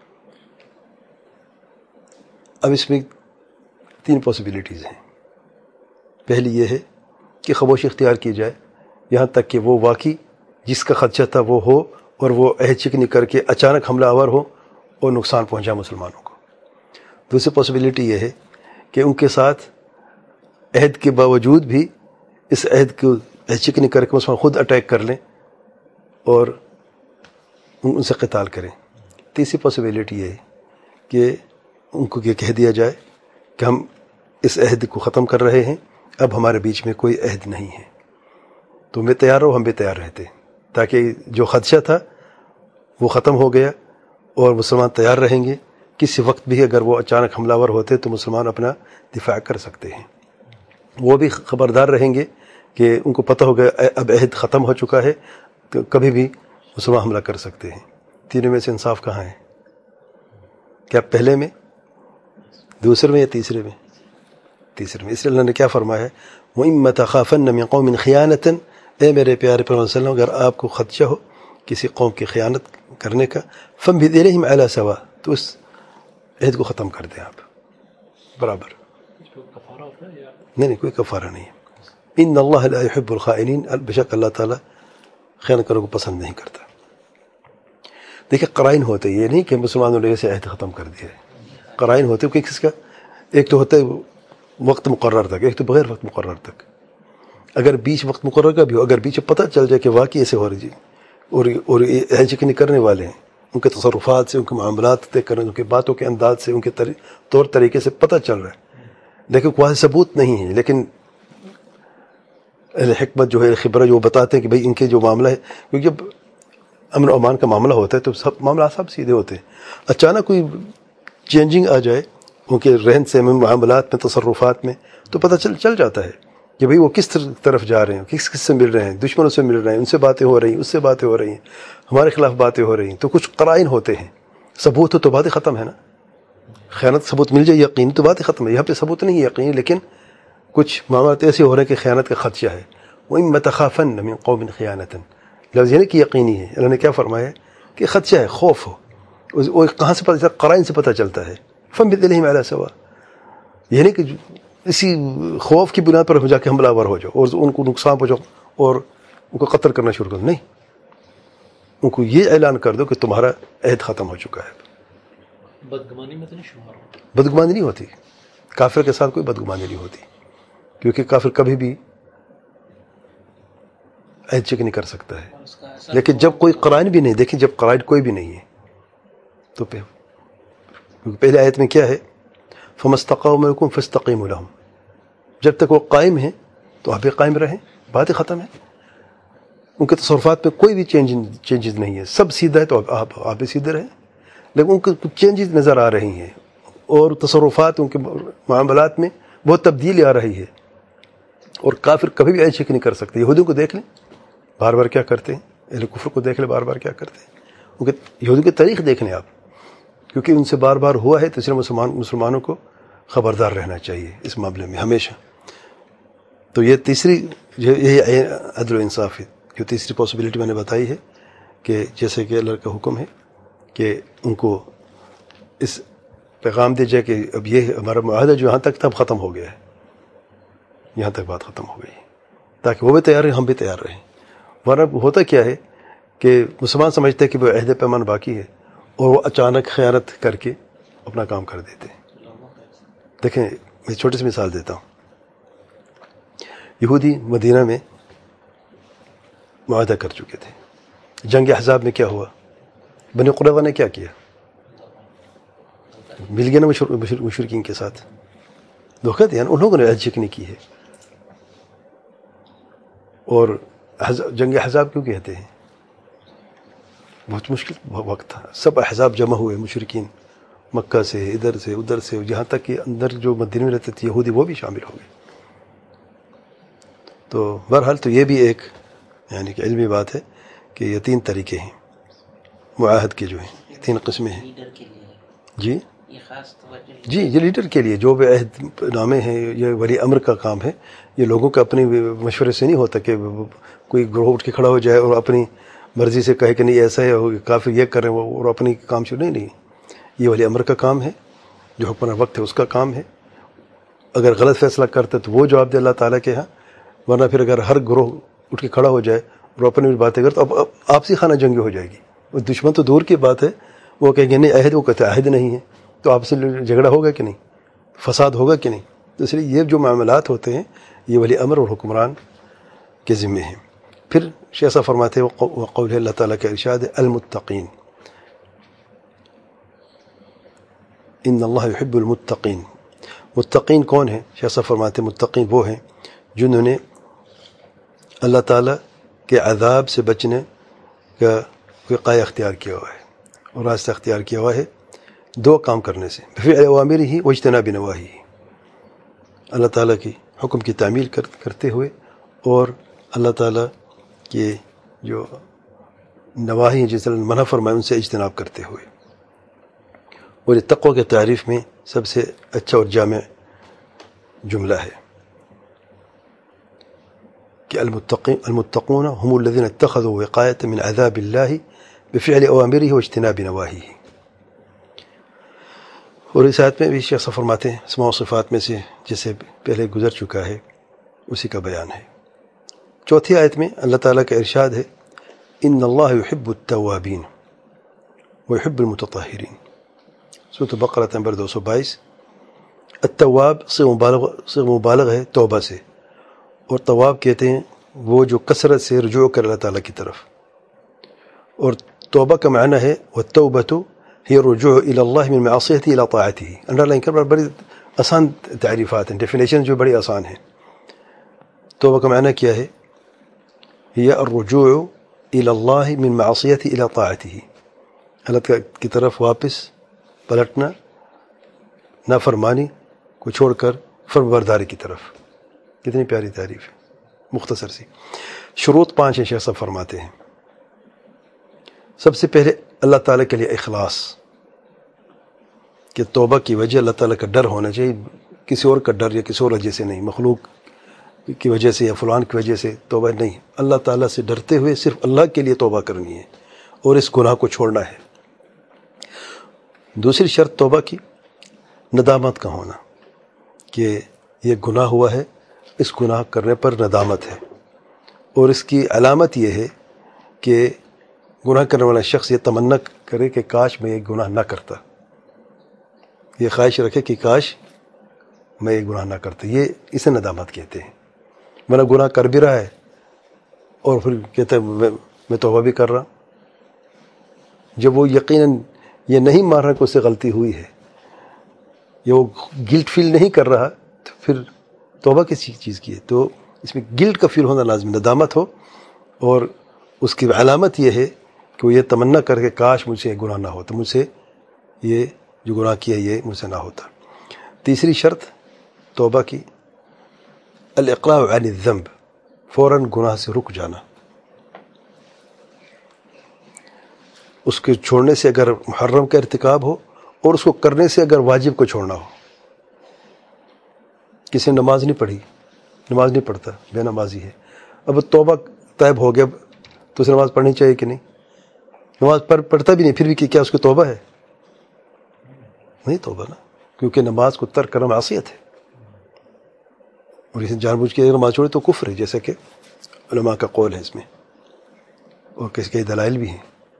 اب اس میں تین پاسبلٹیز ہیں. پہلی یہ ہے کہ خاموشی اختیار کی جائے یہاں تک کہ وہ واقعی جس کا خدشہ تھا وہ ہو اور وہ عہد شکنی کر کے اچانک حملہ آور ہو اور نقصان پہنچا مسلمانوں کو. دوسری پاسبلٹی یہ ہے کہ ان کے ساتھ عہد کے باوجود بھی اس عہد کو عہد شکنی کر کے مسلمان خود اٹیک کر لیں اور ان سے قتال کریں. تیسری پاسبلٹی یہ ہے کہ ان کو یہ کہہ دیا جائے کہ ہم اس عہد کو ختم کر رہے ہیں، اب ہمارے بیچ میں کوئی عہد نہیں ہے، تم بھی تیار ہو ہم بھی تیار رہتے، تاکہ جو خدشہ تھا وہ ختم ہو گیا اور مسلمان تیار رہیں گے. کسی وقت بھی اگر وہ اچانک حملہ ور ہوتے تو مسلمان اپنا دفاع کر سکتے ہیں. وہ بھی خبردار رہیں گے کہ ان کو پتہ ہو گیا اب عہد ختم ہو چکا ہے، تو کبھی بھی مسلمان حملہ کر سکتے ہیں. تینوں میں سے انصاف کہاں ہے؟ کیا پہلے میں، دوسرے میں یا تیسرے میں؟ تیسرے میں. اس لیے اللہ نے کیا فرمایا ہے وَإِمَّا تَخَافَنَّ مِنْ قَوْمٍ خِيَانَةً، اے میرے پیارے پیغمبر صلی اللہ علیہ وسلم اگر آپ کو خدشہ ہو کسی قوم کی خیانت کرنے کا فَانبِذْ إِلَيْهِمْ عَلَى سَوَاءٍ، تو اس عہد کو ختم کر دیں آپ برابر. نہیں نہیں کوئی کفارہ نہیں ہے. ان اللہ لا يحب الخائنین، بے شک اللہ تعالیٰ خیانت کرنے کو پسند نہیں کرتا. دیکھیں قرائن ہوتے، یہ نہیں کہ مسلمانوں نے اسے عہد ختم کر دیا ہے. قرائن ہوتے کہ کس کا، ایک تو ہوتا ہے وقت مقرر تک، ایک تو بغیر وقت مقرر تک. اگر بیچ وقت مقرر کا بھی ہو، اگر بیچ پتہ چل جائے کہ واقعی ایسے ہو رہی اور اور عہد شکنی کرنے والے ہیں، ان کے تصرفات سے، ان کے معاملات طے کرنے، ان کے باتوں کے انداز سے، ان کے طور طریقے سے پتہ چل رہا ہے، لیکن کوئی ثبوت نہیں ہے، لیکن اہل حکمت جو ہے خبرہ جو بتاتے ہیں کہ بھئی ان کے جو معاملہ ہے، کیونکہ جب امن و امان کا معاملہ ہوتا ہے تو سب معاملہ سب سیدھے ہوتے ہیں. اچانک کوئی چینجنگ آ جائے ان کے رہن سہن میں، معاملات میں، تصرفات میں، تو پتہ چل چل جاتا ہے کہ بھئی وہ کس طرف جا رہے ہیں، کس کس سے مل رہے ہیں، دشمنوں سے مل رہے ہیں، ان سے باتیں ہو رہی ہیں، اس سے باتیں ہو رہی ہیں، ہمارے خلاف باتیں ہو رہی ہیں. تو کچھ قرائن ہوتے ہیں. ثبوت ہو تو باتیں ختم ہے نا، خیانت ثبوت مل جائے یقین تو بات ہی ختم ہے. یہاں پہ ثبوت نہیں ہے یقین، لیکن کچھ معاملات ایسے ہو رہے ہیں کہ خیانت کا خدشہ ہے. وَإِمَّا تَخَافَنَّ مِن قَوْمٍ خِيَانَةً، لفظ یہ نہیں کہ یقینی ہے. اللہ نے کیا فرمایا کہ خدشہ ہے، خوف ہو. وہ کہاں سے پتہ چلتا؟ قرائن سے پتہ چلتا ہے. فَانبِذْ إِلَيْهِمْ عَلَىٰ سَوَاءٍ، یہ نہیں کہ اسی خوف کی بنا پر جا کے حملہ آور ہو جاؤ اور ان کو نقصان پہنچاؤ اور ان کو قتل کرنا شروع کر دو. نہیں، ان کو یہ اعلان کر دو کہ تمہارا عہد ختم ہو چکا ہے. بدگمانی میں تو نہیں شمار ہوتا. بدگمانی نہیں ہوتی، کافر کے ساتھ کوئی بدگمانی نہیں ہوتی، کیونکہ کافر کبھی بھی عہد چیک نہیں کر سکتا ہے. لیکن جب کوئی قرائن بھی نہیں، دیکھیں جب قرائن کوئی بھی نہیں ہے تو پہلے آیت میں کیا ہے؟ فَمَا اسْتَقَامُوا لَكُمْ فَاسْتَقِيمُوا لَهُمْ، جب تک وہ قائم ہیں تو آپ بھی قائم رہیں، بات ہی ختم ہے. ان کے تصرفات میں کوئی بھی چینج چینجز نہیں ہے، سب سیدھا ہے تو آپ آپ بھی سیدھے رہیں. لیکن ان کو کچھ چینجز نظر آ رہی ہیں اور تصرفات ان کے معاملات میں بہت تبدیلی آ رہی ہے، اور کافر کبھی بھی ایسے نہیں کر سکتے. یہودیوں کو دیکھ لیں بار بار کیا کرتے ہیں، اہل کفر کو دیکھ لیں بار بار کیا کرتے ہیں. ان کے یہودیوں کی تاریخ دیکھ لیں آپ، کیونکہ ان سے بار بار ہوا ہے تو اس لیے مسلمان مسلمانوں کو خبردار رہنا چاہیے اس معاملے میں ہمیشہ. تو یہ تیسری یہی عدل و انصاف ہے. جو تیسری پاسبلٹی میں نے بتائی ہے کہ جیسے کہ اللہ کا حکم ہے کہ ان کو اس پیغام دیا جائے کہ اب یہ ہمارا معاہدہ جو یہاں تک تھا اب ختم ہو گیا ہے، یہاں تک بات ختم ہو گئی، تاکہ وہ بھی تیار رہیں ہم بھی تیار رہیں. ورنہ ہوتا کیا ہے کہ مسلمان سمجھتے ہیں کہ وہ عہد پیمان باقی ہے اور وہ اچانک خیانت کر کے اپنا کام کر دیتے ہیں. دیکھیں میں چھوٹی سی مثال دیتا ہوں. یہودی مدینہ میں معاہدہ کر چکے تھے. جنگ احزاب میں کیا ہوا؟ بنی قریظہ نے کیا کیا؟ مل گیا نا مشرکین کے ساتھ، دھوکہ دیا نا. ان لوگوں نے عہد چیک نہیں کی ہے. اور جنگ احزاب کیوں کہتے ہیں؟ بہت مشکل وقت تھا، سب احزاب جمع ہوئے، مشرکین مکہ سے ادھر سے ادھر سے، یہاں تک کہ اندر جو مدینہ میں رہتے تھے یہودی وہ بھی شامل ہو گئے. تو بہرحال تو یہ بھی ایک یعنی کہ علمی بات ہے کہ یہ تین طریقے ہیں معاہد کے، جو ہیں یہ تین قسمیں ہیں. جی جی یہ لیڈر کے لیے جو بھی عہد نامے ہیں، یہ ولی امر کا کام ہے. یہ لوگوں کا اپنی مشورے سے نہیں ہوتا کہ کوئی گروہ اٹھ کے کھڑا ہو جائے اور اپنی مرضی سے کہے کہ نہیں ایسا ہے کافی یہ کر رہے ہیں اور اپنی کام شروع نہیں نہیں یہ ولی امر کا کام ہے، جو حکمران وقت ہے اس کا کام ہے. اگر غلط فیصلہ کرتے تو وہ جواب دے اللہ تعالیٰ کے ہاں. ورنہ پھر اگر ہر گروہ اٹھ کے کھڑا ہو جائے اور اپنی بھی باتیں کرے تو اب آپسی خانہ جنگی ہو جائے گی. وہ دشمن تو دور کی بات ہے، وہ کہیں گے نہیں عہد، وہ کہتے عہد نہیں ہے، تو آپ سے جھگڑا ہوگا کہ نہیں، فساد ہوگا کہ نہیں. تو اس لیے یہ جو معاملات ہوتے ہیں یہ ولی امر اور حکمران کے ذمے ہیں. پھر شیخ صاحب فرماتے ہیں وقول اللہ تعالیٰ کا ارشاد ہے المتقین، ان اللہ یحب المتقین. متقین کون ہیں؟ شیخ صاحب فرماتے ہیں متقین وہ ہیں جنہوں نے اللہ تعالیٰ کے عذاب سے بچنے کا وقایہ اختیار کیا ہوا ہے اور راستہ اختیار کیا ہوا ہے دو کام کرنے سے، بفعل اوامرہ واجتناب نواہی، اللہ تعالیٰ کی حکم کی تعمیل کرتے ہوئے اور اللہ تعالیٰ کے جو نواہی ہیں جس طرح منع فرمائے ان سے اجتناب کرتے ہوئے. اور یہ تقوی کے تعریف میں سب سے اچھا اور جامع جملہ ہے کہ المتقین المتقون هم الذين اتخذوا وقاية من عذاب الله بفعل اوامره واجتناب نواهيه. اور اس آیت میں بھی شیخ صاحب فرماتے ہیں اسماء و صفات میں سے جسے پہلے گزر چکا ہے اسی کا بیان ہے. چوتھی آیت میں اللہ تعالیٰ کا ارشاد ہے ان اللہ یحب التوابین ویحب المتطہرین، سورۃ بقرہ نمبر دو سو بائیس. التواب سے مبالغ سے مبالغ ہے توبہ سے، اور تواب کہتے ہیں وہ جو کثرت سے رجوع کر اللہ تعالیٰ کی طرف. اور توبہ کا معنی ہے والتوبۃ ہی الرجوع الی اللہ من معصیتہ الی طاعتہ. انڈر لائن کر بڑی آسان تعریفات ہیں، ڈیفینیشن جو بڑی آسان ہیں. توبہ کا معنی کیا ہے؟ ہی الرجوع الی اللہ من معصیتہ الی طاعتہ، اللہ کی طرف واپس پلٹنا، نافرمانی کو چھوڑ کر فرمانبرداری کی طرف. کتنی پیاری تعریف ہے، مختصر سی. شروط پانچ ہیں شیخ صاحب فرماتے ہیں. سب سے پہلے اللہ تعالیٰ کے لیے اخلاص، کہ توبہ کی وجہ اللہ تعالیٰ کا ڈر ہونا چاہیے، کسی اور کا ڈر یا کسی اور وجہ سے نہیں، مخلوق کی وجہ سے یا فلان کی وجہ سے توبہ نہیں، اللہ تعالیٰ سے ڈرتے ہوئے صرف اللہ کے لیے توبہ کرنی ہے اور اس گناہ کو چھوڑنا ہے۔ دوسری شرط توبہ کی ندامت کا ہونا، کہ یہ گناہ ہوا ہے، اس گناہ کرنے پر ندامت ہے، اور اس کی علامت یہ ہے کہ گناہ کرنے والا شخص یہ تمنا کرے کہ کاش میں یہ گناہ نہ کرتا، یہ خواہش رکھے کہ کاش میں یہ گناہ نہ کرتا، یہ اسے ندامت کہتے ہیں۔ ورنہ گناہ کر بھی رہا ہے اور پھر کہتا ہے میں میں توبہ بھی کر رہا ہوں، جب وہ یقیناً یہ نہیں مان رہا کہ اس سے غلطی ہوئی ہے، یہ وہ گلٹ فیل نہیں کر رہا، تو پھر توبہ کسی چیز کی ہے؟ تو اس میں گلٹ کا فیل ہونا لازم، ندامت ہو، اور اس کی علامت یہ ہے کہ وہ یہ تمنا کر کے کاش مجھ سے یہ گناہ نہ ہوتا، مجھ سے یہ جو گناہ کیا یہ مجھ سے نہ ہوتا۔ تیسری شرط توبہ کی الاقلاع عن الذنب، فوراً گناہ سے رک جانا، اس کے چھوڑنے سے اگر محرم کا ارتکاب ہو اور اس کو کرنے سے اگر واجب کو چھوڑنا ہو۔ کسی نے نماز نہیں پڑھی، نماز نہیں پڑھتا، بے نمازی ہے، اب توبہ طیب ہو گیا تو اسے نماز پڑھنی چاہیے کہ نہیں؟ نماز پڑھ پڑھتا بھی نہیں پھر بھی کیا اس کی توبہ ہے؟ نہیں توبہ نا، کیونکہ نماز کو ترک کرنا معصیت ہے، اور اسے جان بوجھ کے اگر نماز چھوڑے تو کفر ہے، جیسا کہ علماء کا قول ہے اس میں، اور کسی کے دلائل بھی ہیں۔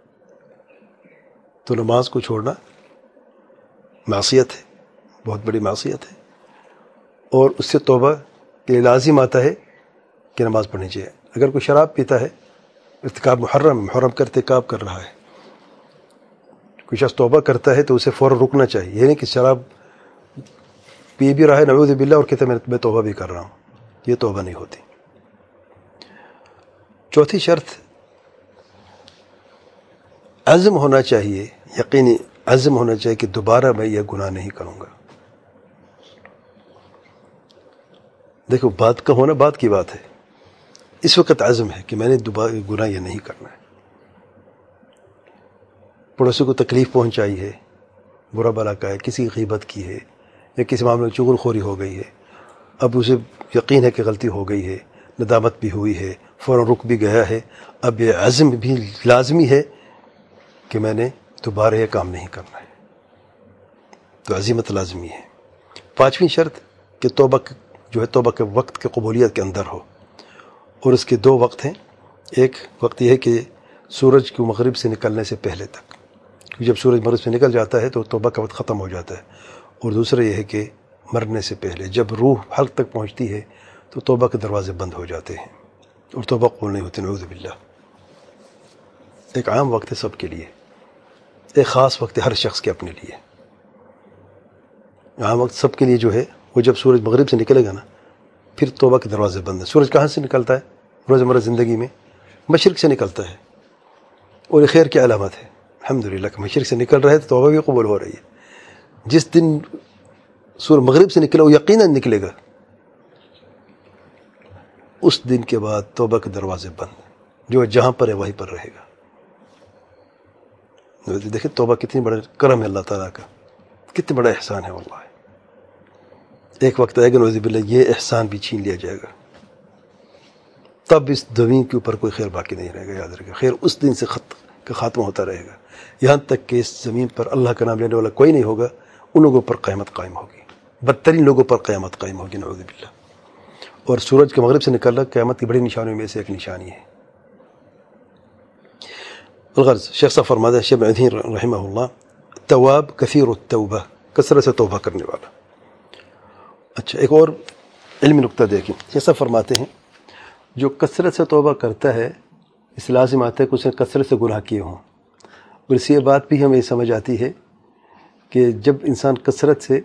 تو نماز کو چھوڑنا معصیت ہے، بہت بڑی معصیت ہے، اور اس سے توبہ کے لیے لازم آتا ہے کہ نماز پڑھنی چاہیے۔ اگر کوئی شراب پیتا ہے، ارتکاب محرم محرم کا ارتکاب کر رہا ہے، کوئی شخص توبہ کرتا ہے تو اسے فوراً رکنا چاہیے، یہ نہیں کہ شراب پی بھی رہا ہے نعوذ باللہ اور کہتے ہیں میں توبہ بھی کر رہا ہوں، یہ توبہ نہیں ہوتی۔ چوتھی شرط عزم ہونا چاہیے، یقینی عزم ہونا چاہیے کہ دوبارہ میں یہ گناہ نہیں کروں گا۔ دیکھو بات کا ہونا بات کی بات ہے، اس وقت عزم ہے کہ میں نے دوبارہ گناہ یہ نہیں کرنا ہے۔ پڑوسی کو تکلیف پہنچائی ہے، برا بلا کا ہے، کسی غیبت کی ہے، یا کسی معاملے میں چغل خوری ہو گئی ہے، اب اسے یقین ہے کہ غلطی ہو گئی ہے، ندامت بھی ہوئی ہے، فوراً رک بھی گیا ہے، اب یہ عزم بھی لازمی ہے کہ میں نے دوبارہ یہ کام نہیں کرنا ہے، تو عزیمت لازمی ہے۔ پانچویں شرط کہ توبہ جو ہے توبہ کے وقت کے قبولیت کے اندر ہو، اور اس کے دو وقت ہیں، ایک وقت یہ ہے کہ سورج کو مغرب سے نکلنے سے پہلے تک، جب سورج مغرب سے نکل جاتا ہے تو توبہ کا وقت ختم ہو جاتا ہے، اور دوسرا یہ ہے کہ مرنے سے پہلے جب روح حلق تک پہنچتی ہے تو توبہ کے دروازے بند ہو جاتے ہیں اور توبہ قبول نہیں ہوتی، نعوذ باللہ۔ ایک عام وقت ہے سب کے لیے، ایک خاص وقت ہے ہر شخص کے اپنے لیے۔ عام وقت سب کے لیے جو ہے وہ جب سورج مغرب سے نکلے گا نا، پھر توبہ کے دروازے بند ہیں۔ سورج کہاں سے نکلتا ہے روزمرہ زندگی میں؟ مشرق سے نکلتا ہے، اور یہ خیر کی علامت ہے، الحمدللہ کہ مشرق سے نکل رہا ہے تو توبہ بھی قبول ہو رہی ہے۔ جس دن سورج مغرب سے نکلے وہ یقیناً نکلے گا، اس دن کے بعد توبہ کے دروازے بند، جو جہاں پر ہے وہیں پر رہے گا۔ دیکھیں توبہ کتنی بڑا کرم ہے اللہ تعالیٰ کا، کتنا بڑا احسان ہے واللہ۔ ایک وقت آئے گا نعوذ باللہ یہ احسان بھی چھین لیا جائے گا، تب اس زمین کے اوپر کوئی خیر باقی نہیں رہے گا، یاد رکھے خیر اس دن سے خط کا خاتمہ ہوتا رہے گا، یہاں تک کہ اس زمین پر اللہ کا نام لینے والا کوئی نہیں ہوگا، ان لوگوں پر قیامت قائم ہوگی، بدترین لوگوں پر قیامت قائم ہوگی نعوذ باللہ۔ اور سورج کے مغرب سے نکلنا قیامت کی بڑی نشانیوں میں سے ایک نشانی ہے۔ الغرض شیخ صاحب فرماتے ہیں، شیخ ابن عثیمین رحمہ اللہ، تواب کثیر التوبہ، کثرت سے توبہ کرنے والا۔ اچھا ایک اور علمی نقطہ دیکھیں، شیخ صاحب فرماتے ہیں جو کثرت سے توبہ کرتا ہے اس لازم آتا ہے کہ اس نے کثرت سے گناہ کیے ہوں، اور اس یہ بات بھی ہمیں سمجھ آتی ہے کہ جب انسان کثرت سے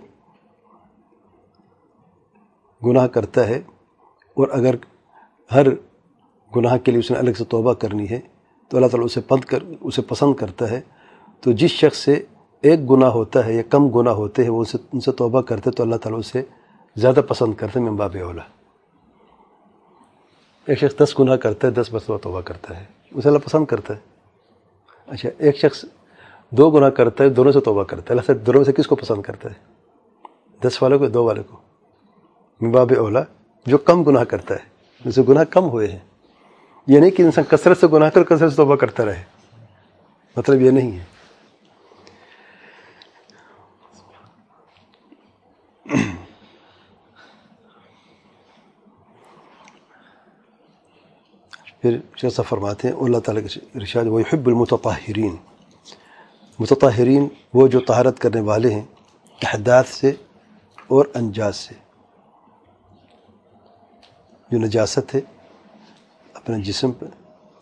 گناہ کرتا ہے اور اگر ہر گناہ کے لیے اس نے الگ سے توبہ کرنی ہے تو اللہ تعالیٰ اسے پسند کر اسے پسند کرتا ہے، تو جس شخص سے ایک گناہ ہوتا ہے یا کم گناہ ہوتے ہیں وہ اسے ان سے توبہ کرتے تو اللہ تعالیٰ اسے زیادہ پسند کرتے من باب اولا۔ ایک شخص دس گناہ کرتا ہے، دس مرتبہ توبہ کرتا ہے، اسے اللہ پسند کرتا ہے۔ اچھا ایک شخص دو گناہ کرتا ہے دونوں سے توبہ کرتا ہے، اللہ تعالیٰ دونوں میں سے کس کو پسند کرتا ہے؟ دس والوں کو دو والے کو؟ من باب اولا جو کم گناہ کرتا ہے، جس سے گناہ کم ہوئے ہیں. یہ نہیں کہ انسان کثرت سے گناہ کر کثرت سے توبہ کرتا رہے، مطلب یہ نہیں ہے. پھر شیخ صاحب فرماتے ہیں اللہ تعالیٰ کے ارشاد وَيُحِبُّ الْمُتَطَهِّرِينَ، متطہرین وہ جو طہارت کرنے والے ہیں احداث سے اور انجاز سے. جو نجاست ہے اپنے جسم پر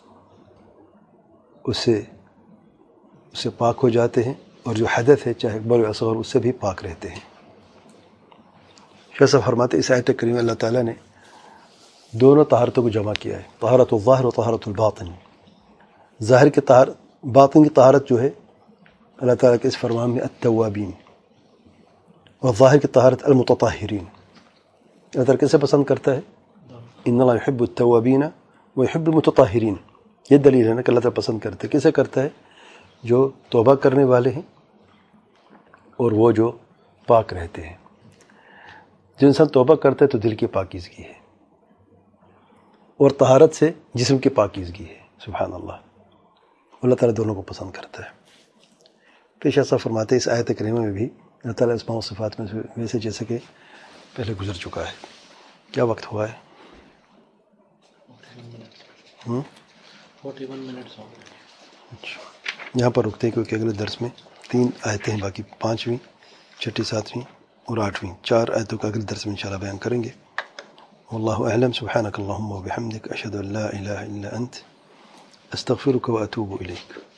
اس سے اس سے پاک ہو جاتے ہیں، اور جو حدث ہے چاہے اکبر و اصغر اس سے بھی پاک رہتے ہیں. شیخ صاحب فرماتے ہیں اس آیت کریمہ اللہ تعالیٰ نے دونوں طہارتوں کو جمع کیا ہے، طہارت الظاہر و طہارت الباطن. ظاہر کی طہارت، باطن کی طہارت جو ہے اللہ تعالیٰ کے اس فرمان میں التوابین، اور ظاہر کی طہارت المتطہرین. اللہ تعالیٰ کیسے پسند کرتا ہے؟ ان اللہ يحب التوابین ويحب المتطہرین. یہ دلیل ہے نا کہ اللہ تعالیٰ پسند کرتا ہے. کیسے کرتا ہے؟ جو توبہ کرنے والے ہیں اور وہ جو پاک رہتے ہیں. جو انسان توبہ کرتا ہے تو دل کی پاکیزگی ہے، اور طہارت سے جسم کی پاکیزگی ہے. سبحان اللہ، اللہ تعالیٰ دونوں کو پسند کرتا ہے. پیش ایسا فرماتے ہیں اس آیت کریمہ میں بھی اللہ تعالیٰ اسماء و صفات میں ویسے جیسے کہ پہلے گزر چکا ہے. کیا وقت ہوا ہے؟ فورٹی ون منٹس ہو گئے. اچھا، یہاں پر رکتے ہیں کیونکہ اگلے درس میں تین آیتیں ہیں، باقی پانچویں، چھٹی، ساتویں اور آٹھویں چار آیتوں کا اگلے درس میں انشاءاللہ بیان کریں گے. واللہ اعلم. سبحانک اللہم وبحمدک، اشہد ان لا الہ الا انت، استغفرک واتوب الیک.